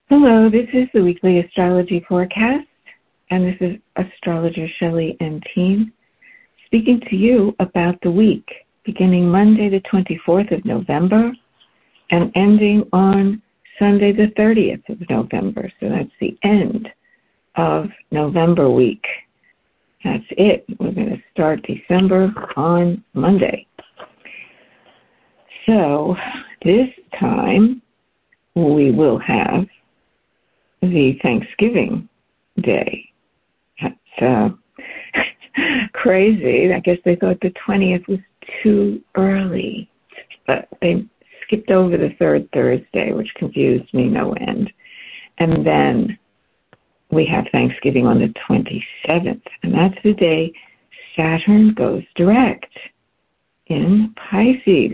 Hello, this is the weekly astrology forecast, and this is astrologer Shelley and team speaking to you about the week beginning Monday the 24th of November and ending on Sunday the 30th of November. So that's the end of November week. That's it. We're going to start December on Monday. So this time we will have the Thanksgiving Day. That's crazy. I guess they thought the 20th was too early, but they skipped over the third Thursday, which confused me no end. And then we have Thanksgiving on the 27th, and that's the day Saturn goes direct in Pisces.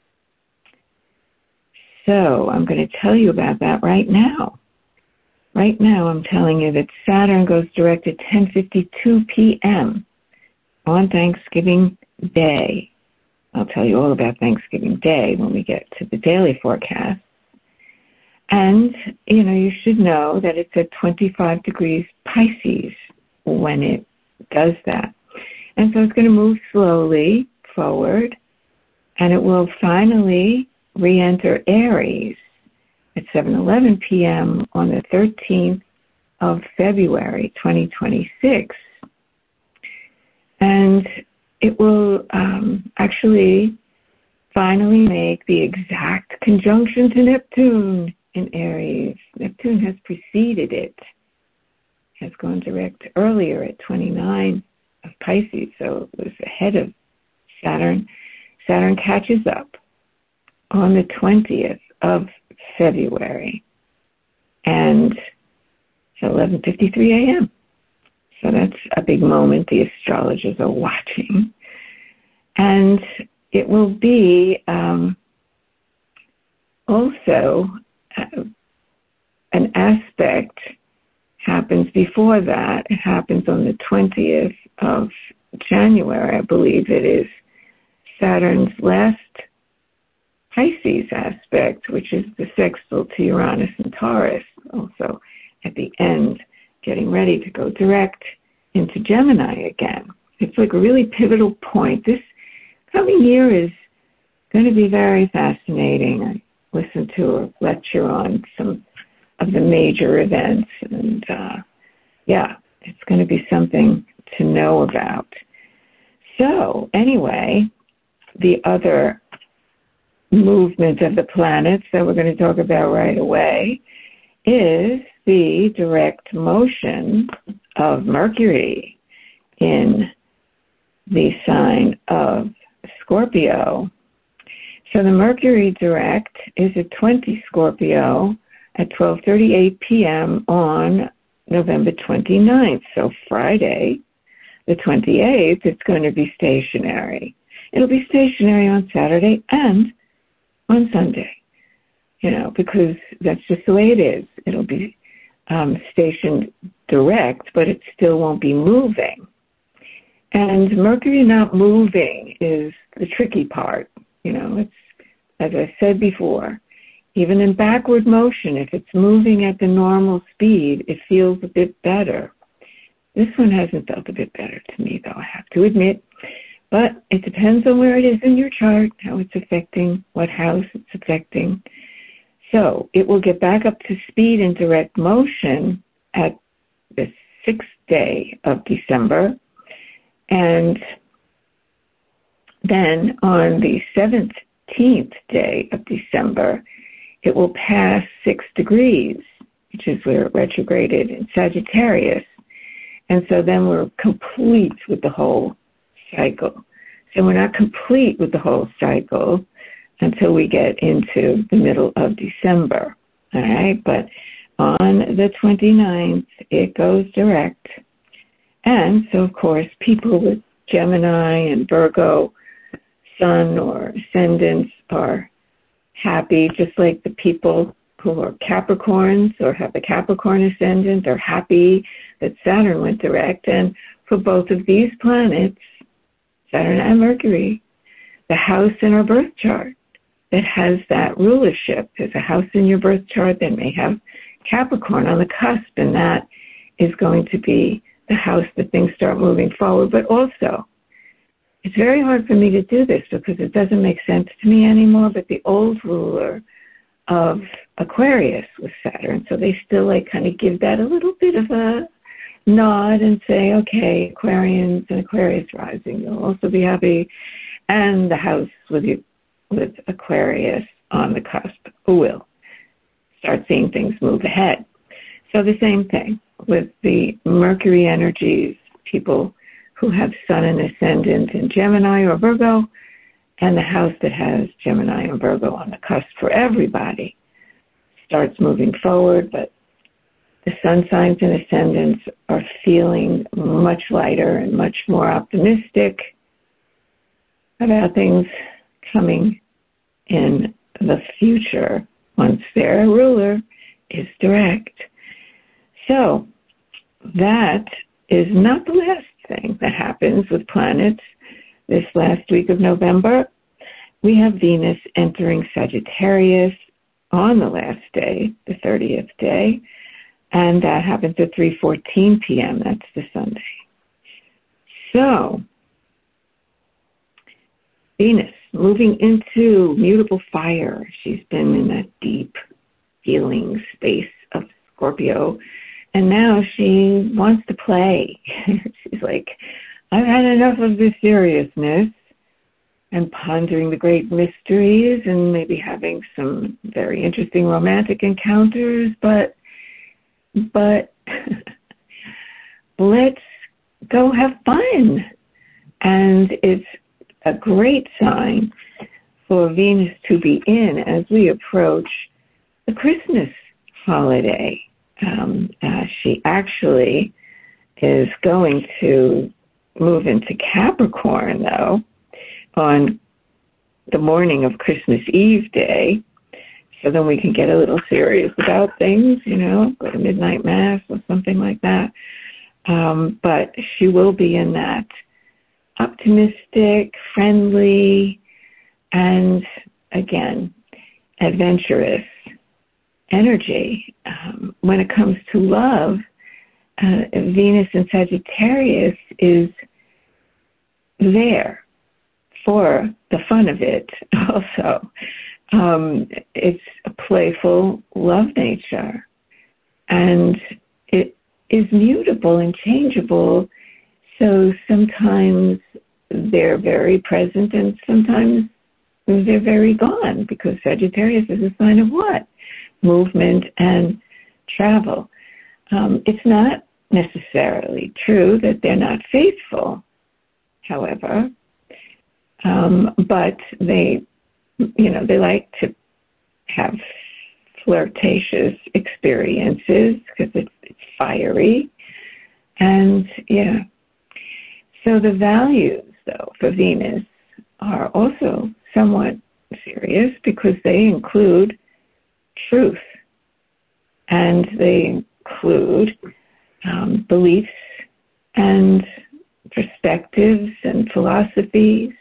So I'm going to tell you about that right now. Right now, I'm telling you that Saturn goes direct at 10:52 p.m. on Thanksgiving Day. I'll tell you all about Thanksgiving Day when we get to the daily forecast. And, you should know that it's at 25 degrees Pisces when it does that. And so it's going to move slowly forward, and it will finally re-enter Aries at 7:11 p.m. on the 13th of February, 2026. And it will actually finally make the exact conjunction to Neptune in Aries. Neptune has preceded it, has gone direct earlier at 29 of Pisces, so it was ahead of Saturn. Saturn catches up on the 20th of February, and it's 11:53 a.m. So that's a big moment the astrologers are watching. And it will be also an aspect happens before that. It happens on the 20th of January, I believe it is, Saturn's last Pisces aspect, which is the sextile to Uranus and Taurus, also at the end, getting ready to go direct into Gemini again. It's like a really pivotal point. This coming year is going to be very fascinating. I listened to a lecture on some of the major events, and it's going to be something to know about. So anyway, the other movement of the planets that we're going to talk about right away is the direct motion of Mercury in the sign of Scorpio. So the Mercury direct is at 20 Scorpio at 12:38 p.m. on November 29th. So Friday, the 28th, it's going to be stationary. It'll be stationary on Saturday and on Sunday, because that's just the way it is. It'll be stationed direct, but it still won't be moving. And Mercury not moving is the tricky part. It's, as I said before, even in backward motion, if it's moving at the normal speed, it feels a bit better. This one hasn't felt a bit better to me, though, I have to admit. But it depends on where it is in your chart, how it's affecting, what house it's affecting. So it will get back up to speed in direct motion at the 6th day of December. And then on the 17th day of December, it will pass 6 degrees, which is where it retrograded in Sagittarius. And so then we're complete with the whole cycle. So we're not complete with the whole cycle until we get into the middle of December, all right? But on the 29th, it goes direct. And so, of course, people with Gemini and Virgo sun or ascendants are happy, just like the people who are Capricorns or have a Capricorn ascendant are happy that Saturn went direct. And for both of these planets, Saturn and Mercury, the house in our birth chart that has that rulership. There's a house in your birth chart that may have Capricorn on the cusp, and that is going to be the house that things start moving forward. But also, it's very hard for me to do this because it doesn't make sense to me anymore, but the old ruler of Aquarius was Saturn, so they still kind of give that a little bit of a nod and say, okay, Aquarians and Aquarius rising, you'll also be happy. And the house with Aquarius on the cusp, who will start seeing things move ahead. So the same thing with the Mercury energies, people who have Sun and Ascendant in Gemini or Virgo, and the house that has Gemini and Virgo on the cusp for everybody starts moving forward, but the Sun signs and Ascendants are feeling much lighter and much more optimistic about things coming in the future once their ruler is direct. So that is not the last thing that happens with planets this last week of November. We have Venus entering Sagittarius on the last day, the 30th day, and that happens at 3:14 p.m. That's the Sunday. So, Venus moving into mutable fire. She's been in that deep healing space of Scorpio, and now she wants to play. She's like, I've had enough of this seriousness, and pondering the great mysteries and maybe having some very interesting romantic encounters, but let's go have fun. And it's a great sign for Venus to be in as we approach the Christmas holiday. She actually is going to move into Capricorn, though, on the morning of Christmas Eve day. So then we can get a little serious about things, go to midnight mass or something like that. But she will be in that optimistic, friendly, and again, adventurous energy. When it comes to love, Venus in Sagittarius is there for the fun of it also. It's a playful love nature, and it is mutable and changeable, so sometimes they're very present and sometimes they're very gone, because Sagittarius is a sign of what? Movement and travel. It's not necessarily true that they're not faithful, however, but they like to have flirtatious experiences because it's fiery. And so the values, though, for Venus are also somewhat serious because they include truth, and they include beliefs and perspectives and philosophies.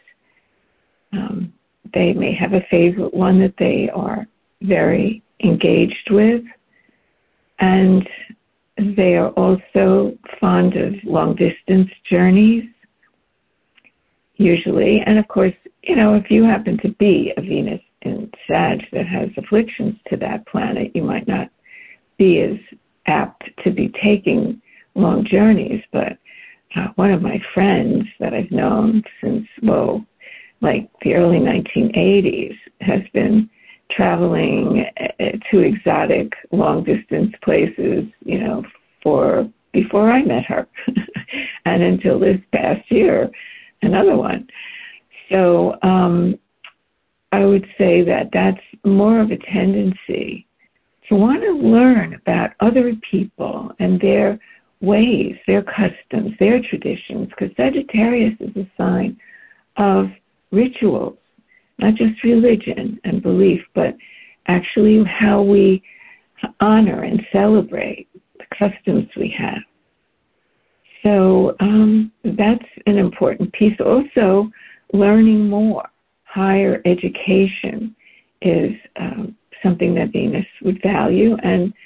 They may have a favorite one that they are very engaged with, and they are also fond of long-distance journeys, usually. And, of course, if you happen to be a Venus in Sag that has afflictions to that planet, you might not be as apt to be taking long journeys. But one of my friends that I've known since, the early 1980s has been traveling to exotic long-distance places, before I met her, and until this past year, another one. So I would say that that's more of a tendency to want to learn about other people and their ways, their customs, their traditions, because Sagittarius is a sign of rituals, not just religion and belief, but actually how we honor and celebrate the customs we have. So that's an important piece. Also, learning more. Higher education is something that Venus would value, and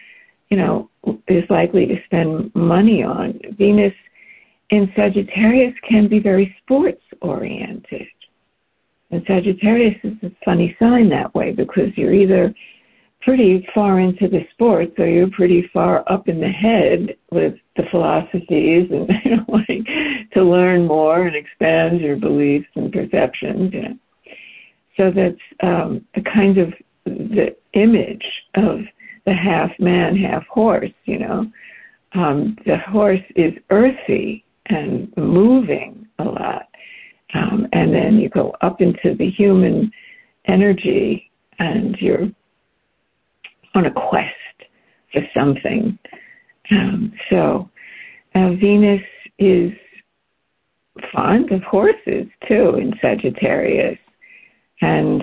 is likely to spend money on. Venus in Sagittarius can be very sports-oriented. And Sagittarius is a funny sign that way because you're either pretty far into the sports or you're pretty far up in the head with the philosophies and wanting to learn more and expand your beliefs and perceptions. So that's the kind of the image of the half man, half horse. The horse is earthy and moving a lot. And then you go up into the human energy and you're on a quest for something. So Venus is fond of horses, too, in Sagittarius. And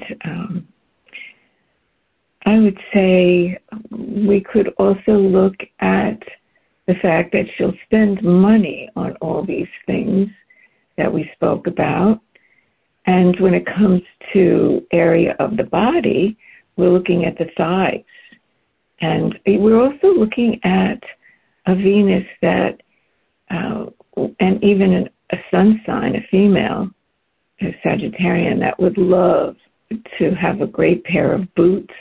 I would say we could also look at the fact that she'll spend money on all these things that we spoke about. And when it comes to area of the body, we're looking at the thighs. And we're also looking at a Venus that, and even a sun sign, a female, a Sagittarian, that would love to have a great pair of boots,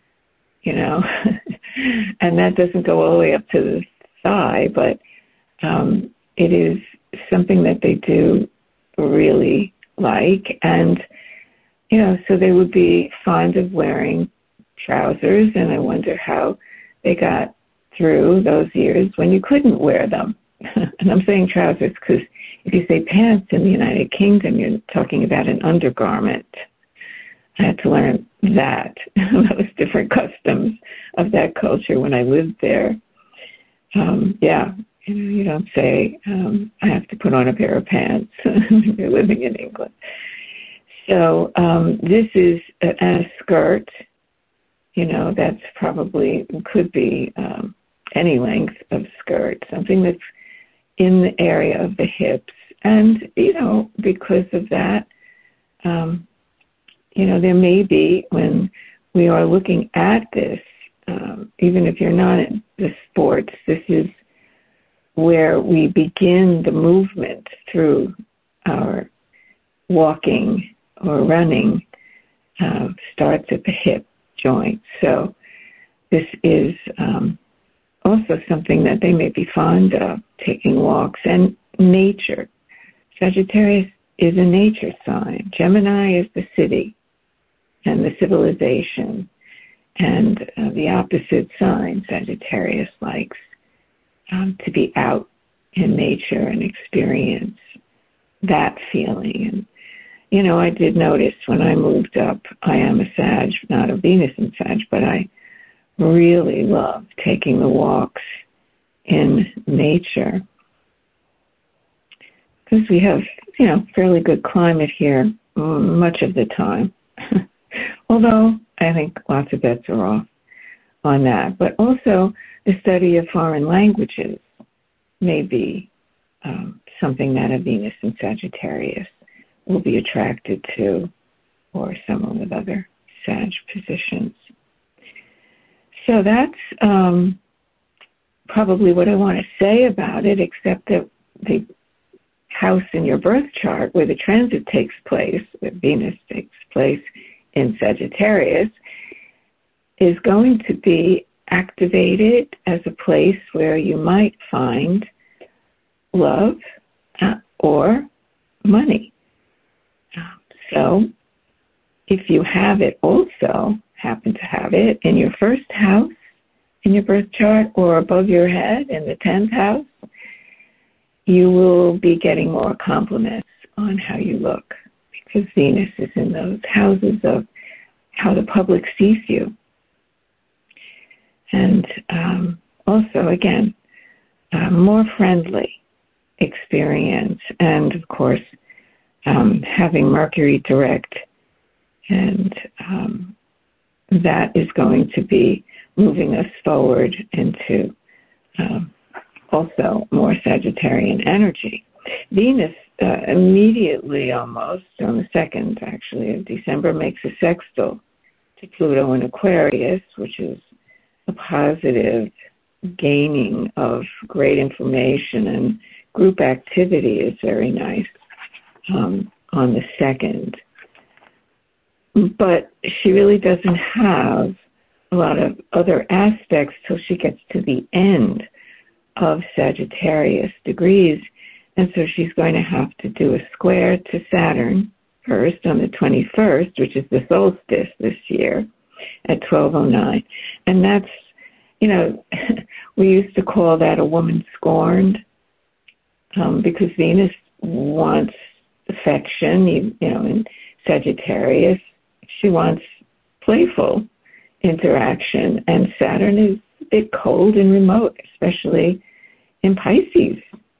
and that doesn't go all the way up to the thigh, but it is something that they do really like. And, so they would be fond of wearing trousers, and I wonder how they got through those years when you couldn't wear them. And I'm saying trousers because if you say pants in the United Kingdom, you're talking about an undergarment. I had to learn that, those different customs of that culture when I lived there. You don't say, I have to put on a pair of pants when you're living in England. So this is a skirt, that's probably could be any length of skirt, something that's in the area of the hips. And, because of that, there may be, when we are looking at this, even if you're not in the sports, this is where we begin the movement through our walking or running, starts at the hip joint. So this is also something that they may be fond of, taking walks. And nature. Sagittarius is a nature sign. Gemini is the city and the civilization. And the opposite sign, Sagittarius, likes to be out in nature and experience that feeling. And, I did notice when I moved up, I am a Sag, not a Venus in Sag, but I really love taking the walks in nature because we have, fairly good climate here much of the time. Although I think lots of bets are off on that. But also the study of foreign languages may be something that a Venus in Sagittarius will be attracted to, or someone with other Sag positions. So that's probably what I want to say about it, except that the house in your birth chart where the transit takes place, where Venus takes place in Sagittarius, is going to be activated as a place where you might find love or money. So if you have it also, happen to have it in your first house in your birth chart or above your head in the 10th house, you will be getting more compliments on how you look because Venus is in those houses of how the public sees you. And also, again, more friendly experience. And, of course, having Mercury direct, and that is going to be moving us forward into also more Sagittarian energy. Venus immediately, almost on the 2nd, actually, of December, makes a sextile to Pluto in Aquarius, which is a positive gaining of great information, and group activity is very nice on the 2nd. But she really doesn't have a lot of other aspects till she gets to the end of Sagittarius degrees. And so she's going to have to do a square to Saturn first on the 21st, which is the solstice this year at 12:09. And that's, we used to call that a woman scorned, because Venus wants affection, in Sagittarius. She wants playful interaction, and Saturn is a bit cold and remote, especially in Pisces.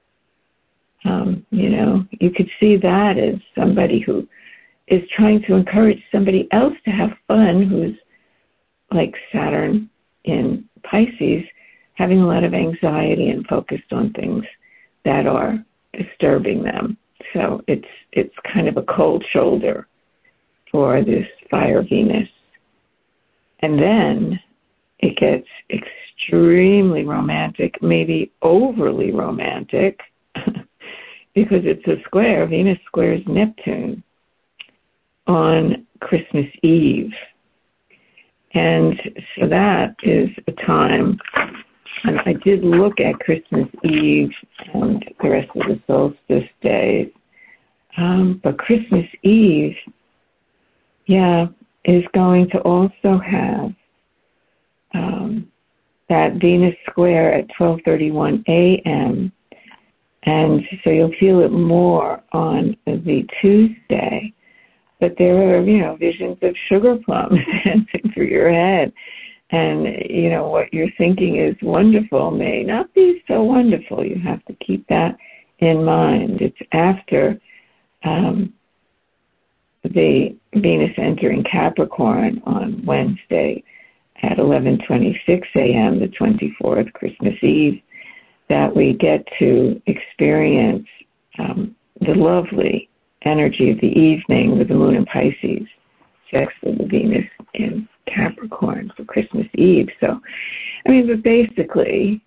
You could see that as somebody who is trying to encourage somebody else to have fun, who's like Saturn in Pisces, having a lot of anxiety and focused on things that are disturbing them. So it's kind of a cold shoulder for this fire Venus. And then it gets extremely romantic, maybe overly romantic, because it's a square. Venus squares Neptune on Christmas Eve. And so that is a time, and I did look at Christmas Eve and the rest of the solstice days, but Christmas Eve, is going to also have that Venus square at 12:31 a.m., and so you'll feel it more on the Tuesday. But there are, visions of sugar plums dancing through your head. And, what you're thinking is wonderful may not be so wonderful. You have to keep that in mind. It's after the Venus entering Capricorn on Wednesday at 11:26 a.m., the 24th, Christmas Eve, that we get to experience the lovely energy of the evening with the moon in Pisces, sextile the Venus in Capricorn for Christmas Eve. So, but basically,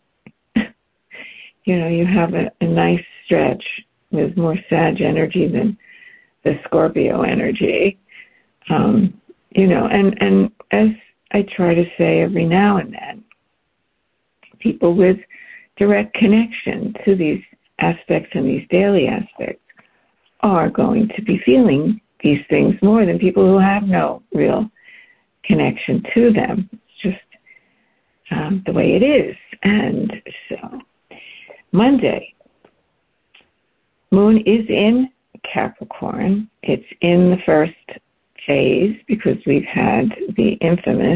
you have a nice stretch with more Sag energy than the Scorpio energy, and as I try to say every now and then, people with direct connection to these aspects and these daily aspects are going to be feeling these things more than people who have no real connection to them. It's just the way it is. And so Monday, moon is in Capricorn. It's in the first phase because we've had the infamous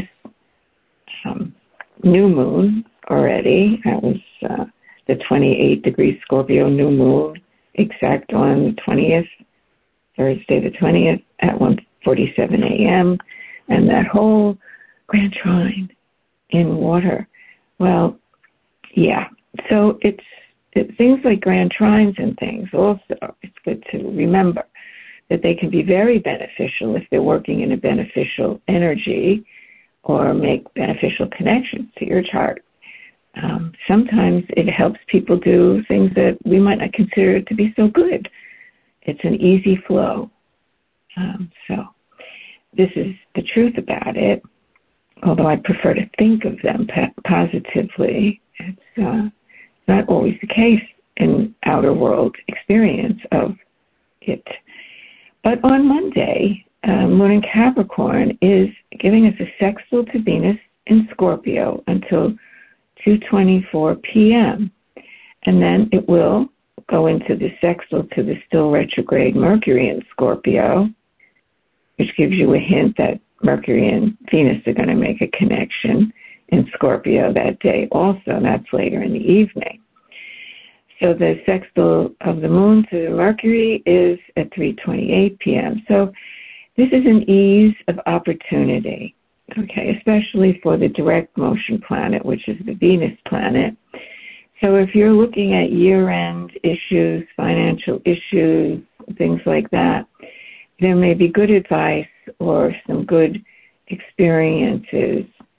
new moon already. That was the 28-degree Scorpio new moon, exact on the 20th, Thursday the 20th at 1:47 a.m. And that whole grand trine in water. Well, so it's things like grand trines and things also, it's good to remember that they can be very beneficial if they're working in a beneficial energy or make beneficial connections to your chart. Sometimes it helps people do things that we might not consider to be so good. It's an easy flow. So this is the truth about it, although I prefer to think of them positively. It's not always the case in outer world experience of it. But on Monday, Moon in Capricorn is giving us a sextile to Venus in Scorpio until 2:24 p.m. And then it will go into the sextile to the still retrograde Mercury in Scorpio, which gives you a hint that Mercury and Venus are going to make a connection in Scorpio that day also. That's later in the evening. So the sextile of the moon to the Mercury is at 3:28 p.m. So this is an ease of opportunity, okay, especially for the direct motion planet, which is the Venus planet. So if you're looking at year-end issues, financial issues, things like that, there may be good advice or some good experiences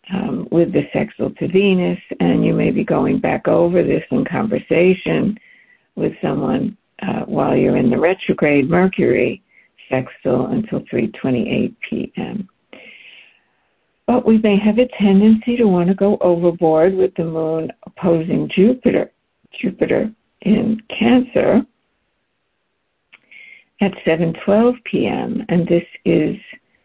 with the sextile to Venus, and you may be going back over this in conversation with someone while you're in the retrograde Mercury sextile until 3:28 p.m. But we may have a tendency to want to go overboard with the moon opposing Jupiter in Cancer at 7:12 p.m. And this is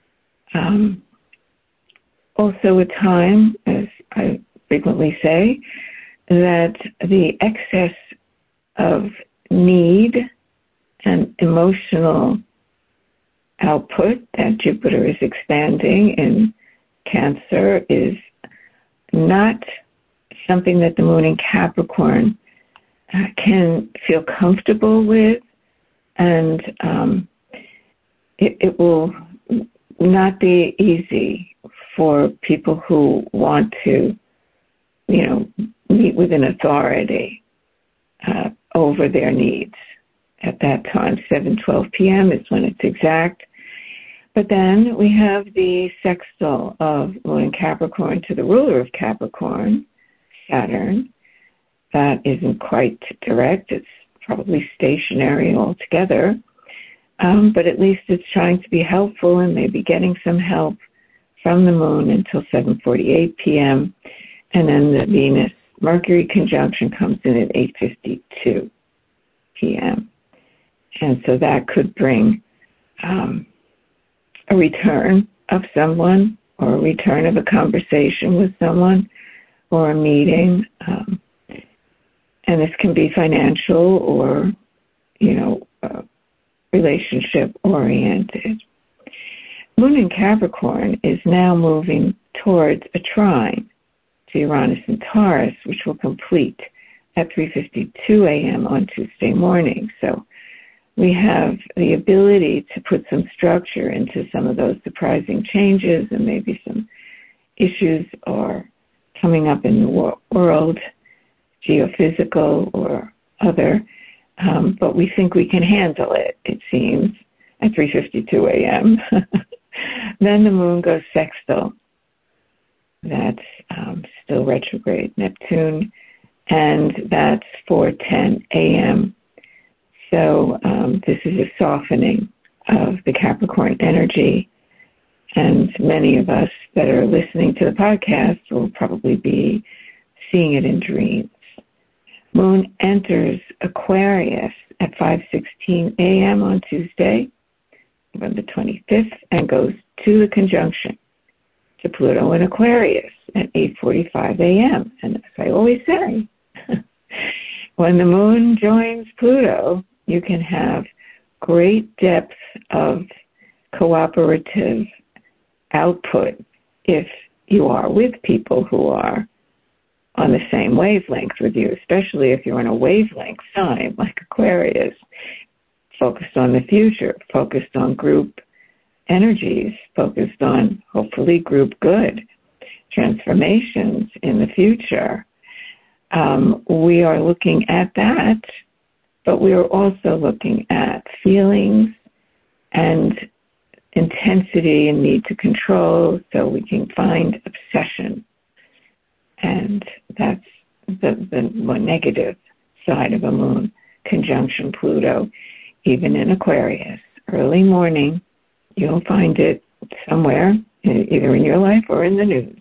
also a time, as I frequently say, that the excess of need and emotional output that Jupiter is expanding in Cancer is not something that the moon in Capricorn can feel comfortable with, and it will not be easy for people who want to, meet with an authority over their needs at that time. 7:12 p.m. is when it's exact. But then we have the sextile of moon in Capricorn to the ruler of Capricorn, Saturn. That isn't quite direct. It's probably stationary altogether. But at least it's trying to be helpful and maybe getting some help from the moon until 7:48 p.m. And then the Venus-Mercury conjunction comes in at 8:52 p.m. And so that could bring a return of someone, or a return of a conversation with someone, or a meeting. And this can be financial or, relationship-oriented. Moon in Capricorn is now moving towards a trine to Uranus and Taurus, which will complete at 3:52 a.m. on Tuesday morning. So we have the ability to put some structure into some of those surprising changes, and maybe some issues are coming up in the world, geophysical or other, but we think we can handle it, it seems, at 3:52 a.m. Then the moon goes sextile. That's still retrograde Neptune, and that's 4:10 a.m. So this is a softening of the Capricorn energy, and many of us that are listening to the podcast will probably be seeing it in dreams. Moon enters Aquarius at 5:16 a.m. on Tuesday, November 25th, and goes to the conjunction to Pluto in Aquarius at 8:45 a.m. And as I always say, when the moon joins Pluto, you can have great depth of cooperative output if you are with people who are on the same wavelength with you, especially if you're in a wavelength sign like Aquarius, focused on the future, focused on group energies, focused on hopefully group good, transformations in the future. We are looking at that, but we are also looking at feelings and intensity and need to control, so we can find obsession. And that's the more negative side of a moon conjunction Pluto, even in Aquarius. Early morning, you'll find it somewhere, either in your life or in the news.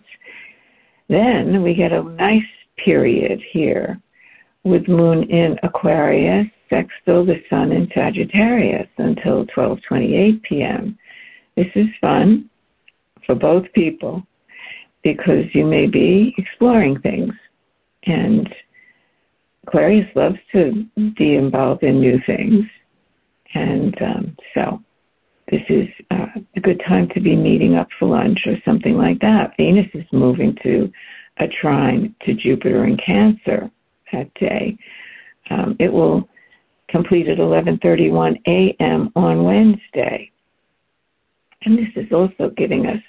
Then we get a nice period here with moon in Aquarius, sextile the sun in Sagittarius until 12:28 p.m. This is fun for both people because you may be exploring things, and Aquarius loves to be involved in new things, and so this is a good time to be meeting up for lunch or something like that. Venus is moving to a trine to Jupiter in Cancer that day. It will complete at 11:31 a.m. on Wednesday. And this is also giving us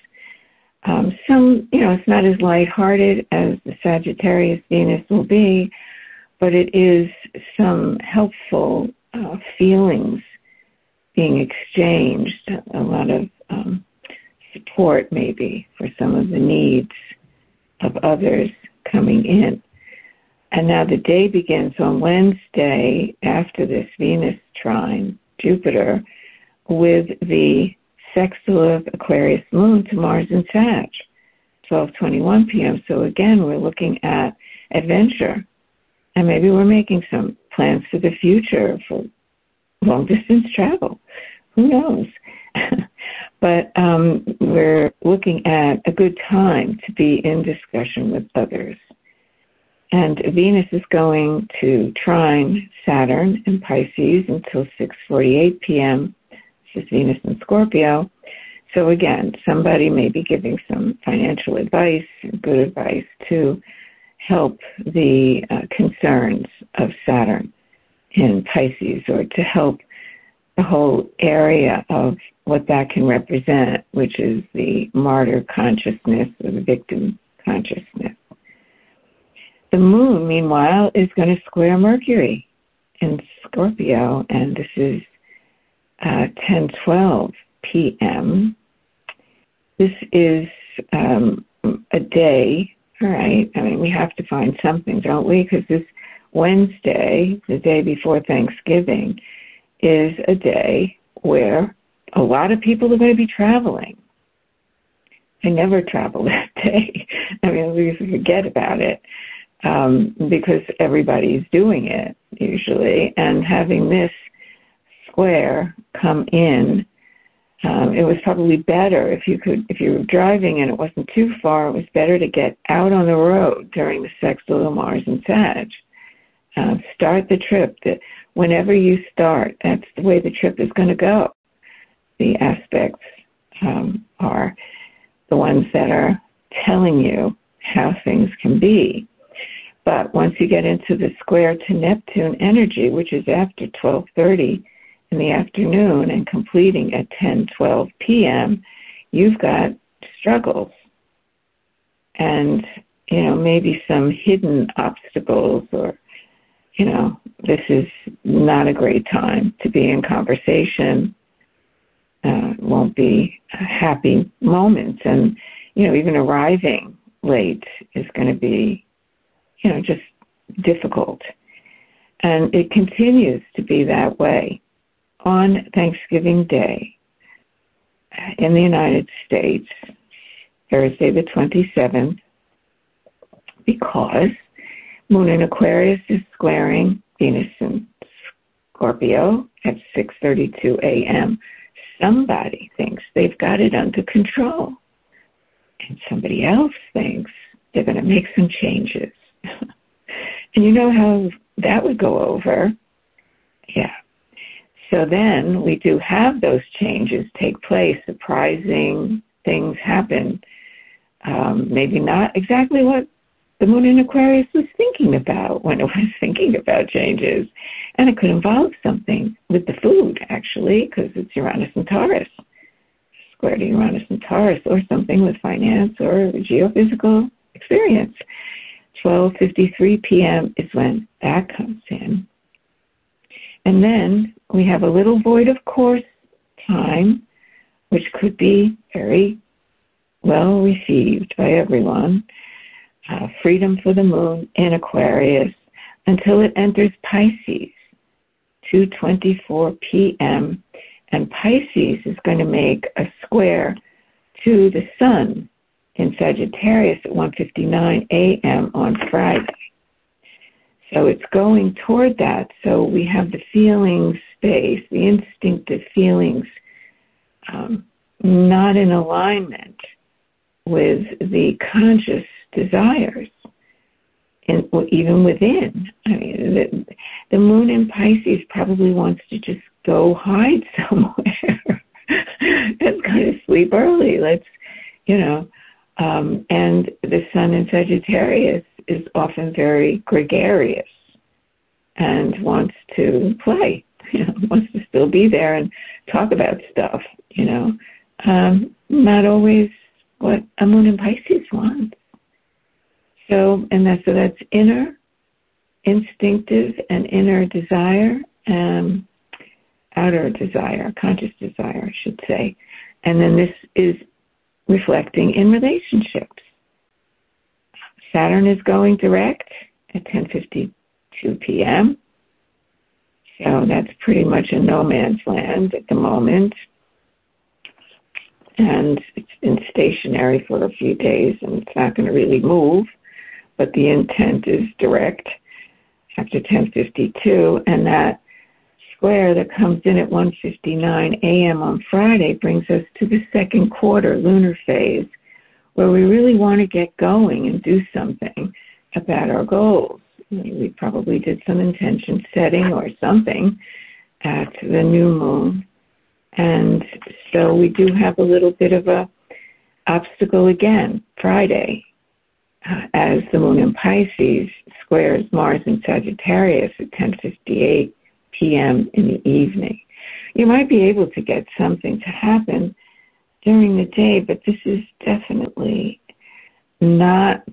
some, it's not as lighthearted as the Sagittarius Venus will be, but it is some helpful feelings being exchanged, a lot of support maybe for some of the needs of others coming in. And now the day begins on Wednesday after this Venus trine Jupiter with the sextile of Aquarius moon to Mars in Sag, 12:21 p.m. So again, we're looking at adventure. And maybe we're making some plans for the future for long-distance travel. Who knows? But we're looking at a good time to be in discussion with others. And Venus is going to trine Saturn in Pisces until 6:48 p.m. This is Venus in Scorpio. So again, somebody may be giving some financial advice, good advice to help the concerns of Saturn in Pisces, or to help the whole area of what that can represent, which is the martyr consciousness or the victim consciousness. The moon, meanwhile, is going to square Mercury in Scorpio, and this is 10:12 p.m. This is a day, all right? I mean, we have to find something, don't we? Because this Wednesday, the day before Thanksgiving, is a day where a lot of people are going to be traveling. I never travel that day. I mean, we forget about it because everybody's doing it usually. And having this square come in, it was probably better if you were driving and it wasn't too far, it was better to get out on the road during the sextile of Mars and Sag. Start the trip. Whenever you start, that's the way the trip is going to go. The aspects are the ones that are telling you how things can be. But once you get into the square to Neptune energy, which is after 12:30 in the afternoon and completing at 10:12 p.m., you've got struggles and, maybe some hidden obstacles, or, this is not a great time to be in conversation. Won't be happy moments. And, even arriving late is going to be, just difficult. And it continues to be that way on Thanksgiving Day in the United States, Thursday the 27th, because Moon in Aquarius is squaring Venus in Scorpio at 6:32 a.m. Somebody thinks they've got it under control, and somebody else thinks they're going to make some changes. And you know how that would go over. Yeah. So then we do have those changes take place. Surprising things happen. Maybe not exactly what the Moon in Aquarius was thinking about when it was thinking about changes. And it could involve something with the food, actually, because it's Uranus and Taurus, square to Uranus and Taurus, or something with finance or geophysical experience. 12:53 p.m. is when that comes in. And then we have a little void of course time, which could be very well received by everyone. Freedom for the moon in Aquarius until it enters Pisces, 2:24 p.m. And Pisces is going to make a square to the sun in Sagittarius at 1:59 a.m. on Friday. So it's going toward that. So we have the feeling space, the instinctive feelings, not in alignment with the conscious desires, and even within. I mean, the moon in Pisces probably wants to just go hide somewhere. Let's go to sleep early. Let's, and the sun in Sagittarius is often very gregarious and wants to play, wants to still be there and talk about stuff, not always what a moon in Pisces wants. So that's inner, instinctive, and inner desire, and outer desire, conscious desire, I should say. And then this is reflecting in relationships. Saturn is going direct at 10:52 p.m. So that's pretty much a no man's land at the moment. And it's been stationary for a few days, and it's not going to really move. But the intent is direct after 10:52, and that square that comes in at 1:59 a.m. on Friday brings us to the second quarter lunar phase, where we really want to get going and do something about our goals. We probably did some intention setting or something at the new moon. And so we do have a little bit of a obstacle again, Friday, as the moon in Pisces squares Mars in Sagittarius at 10:58 p.m. in the evening. You might be able to get something to happen during the day, but this is definitely not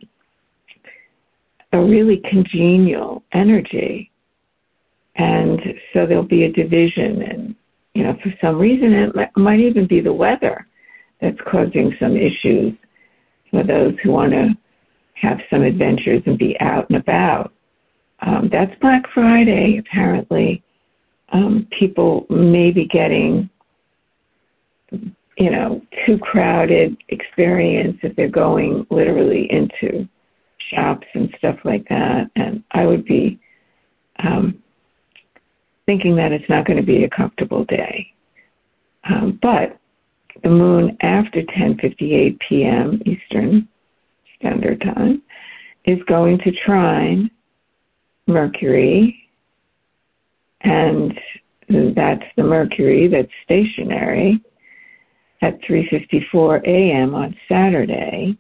a really congenial energy. And so there'll be a division, and for some reason it might even be the weather that's causing some issues for those who want to have some adventures and be out and about. That's Black Friday, apparently. People may be getting, too crowded experience if they're going literally into shops and stuff like that. And I would be thinking that it's not going to be a comfortable day. But the moon after 10:58 p.m. Eastern Standard Time is going to trine Mercury, and that's the Mercury that's stationary at 3:54 a.m. on Saturday.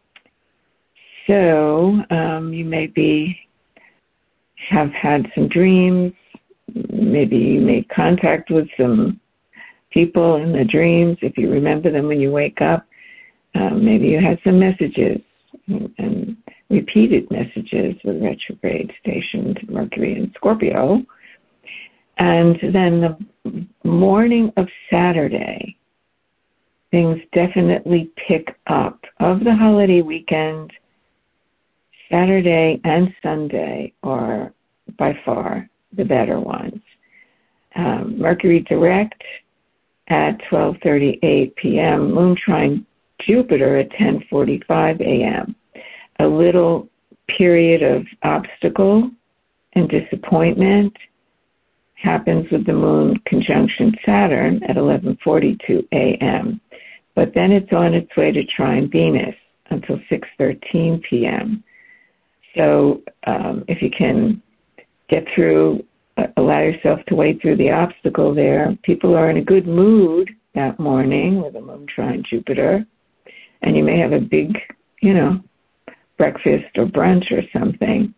So you maybe have had some dreams. Maybe you made contact with some people in the dreams, if you remember them when you wake up. Maybe you had some messages and repeated messages with retrograde stationed Mercury in Scorpio. And then the morning of Saturday, things definitely pick up. Of the holiday weekend, Saturday and Sunday are by far the better ones. Mercury direct at 12:38 p.m., moon trine Jupiter at 10:45 a.m. A little period of obstacle and disappointment happens with the moon conjunction Saturn at 11:42 a.m. But then it's on its way to trine Venus until 6:13 p.m. So if you can get through, allow yourself to wade through the obstacle there. People are in a good mood that morning with a moon trine Jupiter, and you may have a big, breakfast or brunch or something.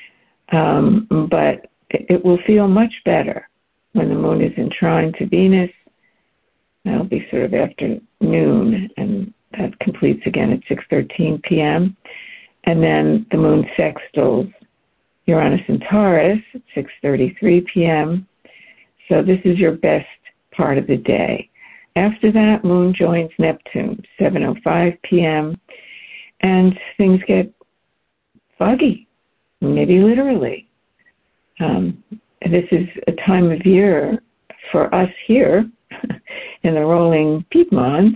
But it will feel much better when the moon is in trine to Venus. That'll be sort of afternoon, and that completes again at 6:13 p.m. And then the moon sextiles Uranus and Taurus at 6:33 p.m. So this is your best part of the day. After that, moon joins Neptune, 7:05 p.m., and things get foggy, maybe literally. This is a time of year for us here in the rolling Piedmont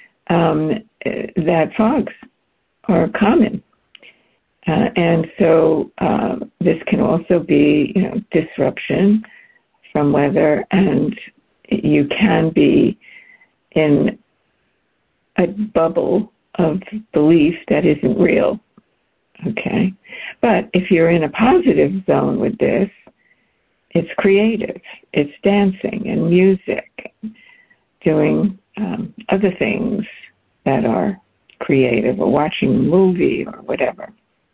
that fogs are common. And so this can also be, disruption from weather, and you can be in a bubble of belief that isn't real, okay? But if you're in a positive zone with this, it's creative. It's dancing and music, doing other things that are creative, or watching a movie or whatever.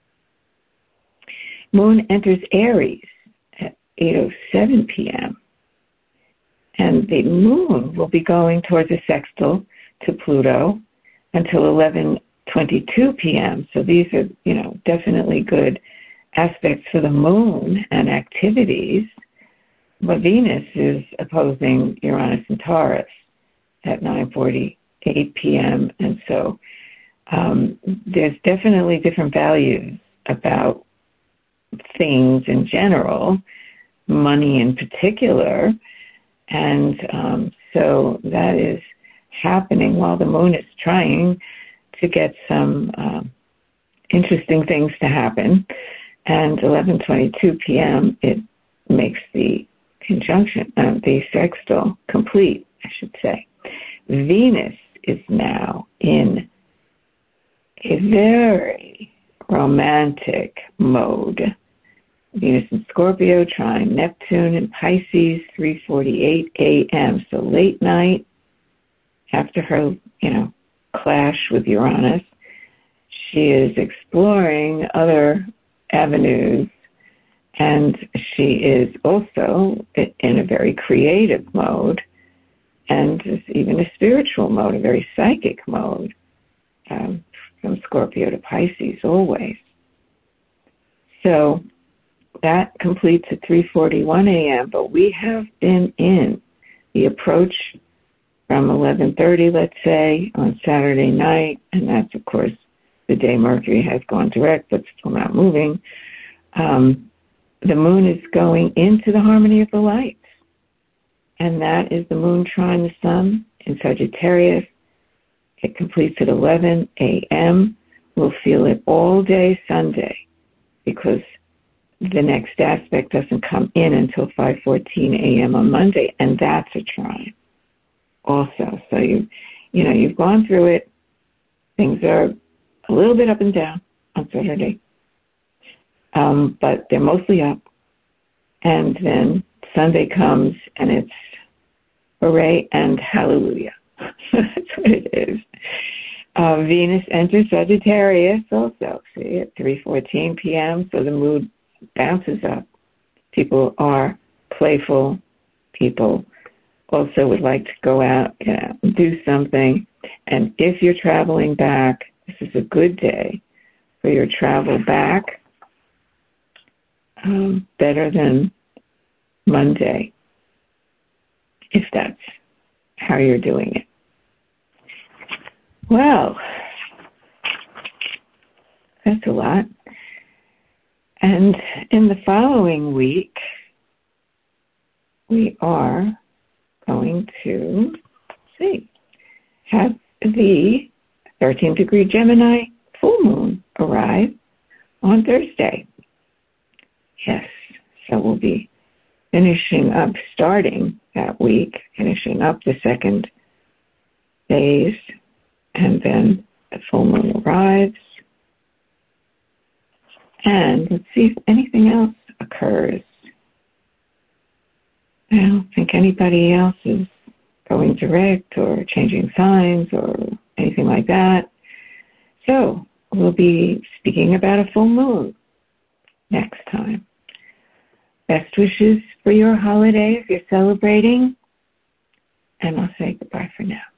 Moon enters Aries at 8:07 p.m. And the moon will be going towards a sextile to Pluto until 11:22 p.m. So these are, definitely good aspects for the moon and activities. But Venus is opposing Uranus and Taurus at 9:48 p.m. And so there's definitely different values about things in general, money in particular. And so that is happening while the moon is trying to get some interesting things to happen. And 11:22 p.m., it makes the conjunction, the sextile complete, I should say. Venus is now in a very romantic mode. Venus in Scorpio, trine Neptune in Pisces, 3:48 a.m. So late night, after her, clash with Uranus, she is exploring other avenues, and she is also in a very creative mode, and even a spiritual mode, a very psychic mode, from Scorpio to Pisces always. So that completes at 3:41 a.m., but we have been in the approach from 11:30, let's say, on Saturday night, and that's, of course, the day Mercury has gone direct, but still not moving. The moon is going into the harmony of the lights, and that is the moon trine the sun in Sagittarius. It completes at 11 a.m. We'll feel it all day Sunday because the next aspect doesn't come in until 5:14 a.m. on Monday, and that's a trine also. So you've gone through it. Things are a little bit up and down on Saturday, but they're mostly up. And then Sunday comes, and it's hooray and hallelujah. That's what it is. Venus enters Sagittarius also, see, at 3:14 p.m., so the mood bounces up. People are playful. People also would like to go out and do something. And if you're traveling back, this is a good day for your travel back, better than Monday, if that's how you're doing it. Well, that's a lot. And in the following week, we are going to have the 13th degree Gemini full moon arrive on Thursday. Yes, so we'll be starting that week, finishing up the second phase, and then the full moon arrives. And let's see if anything else occurs. I don't think anybody else is going direct or changing signs or anything like that. So we'll be speaking about a full moon next time. Best wishes for your holiday if you're celebrating. And I'll say goodbye for now.